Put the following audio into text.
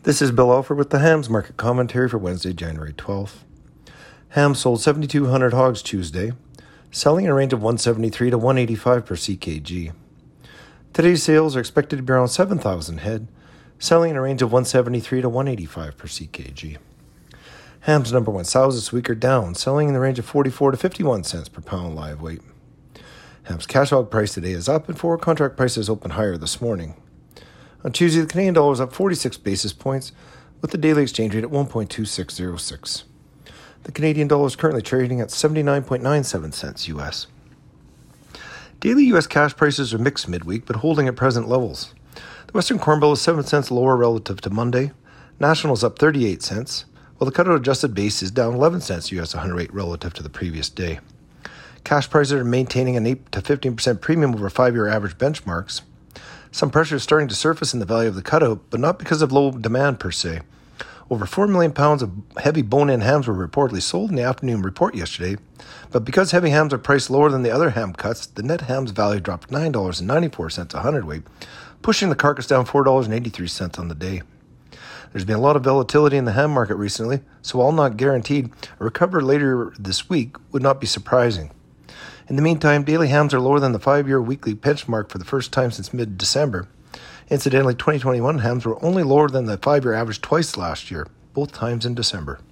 This is Bill Alford with the Hams Market Commentary for Wednesday, January 12th. Hams sold 7,200 hogs Tuesday, selling in a range of 173 to 185 per CKG. Today's sales are expected to be around 7,000 head, selling in a range of 173 to 185 per CKG. Hams number one sows this week are down, selling in the range of 44 to 51 cents per pound live weight. Hams cash hog price today is up, and forward contract prices opened higher this morning. On Tuesday, the Canadian dollar is up 46 basis points, with the daily exchange rate at 1.2606. The Canadian dollar is currently trading at 79.97 cents U.S. Daily U.S. cash prices are mixed midweek, but holding at present levels. The Western Corn Belt is 7 cents lower relative to Monday. National is up 38 cents, while the cutout adjusted base is down 11 cents U.S. 100 rate relative to the previous day. Cash prices are maintaining an 8 to 15% premium over 5-year average benchmarks. Some pressure is starting to surface in the value of the cutout, but not because of low demand per se. Over 4 million pounds of heavy bone-in hams were reportedly sold in the afternoon report yesterday, but because heavy hams are priced lower than the other ham cuts, the net hams value dropped $9.94 a hundredweight, pushing the carcass down $4.83 on the day. There's been a lot of volatility in the ham market recently, so while not guaranteed, a recovery later this week would not be surprising. In the meantime, daily hams are lower than the 5-year weekly benchmark for the first time since mid-December. Incidentally, 2021 hams were only lower than the 5-year average twice last year, both times in December.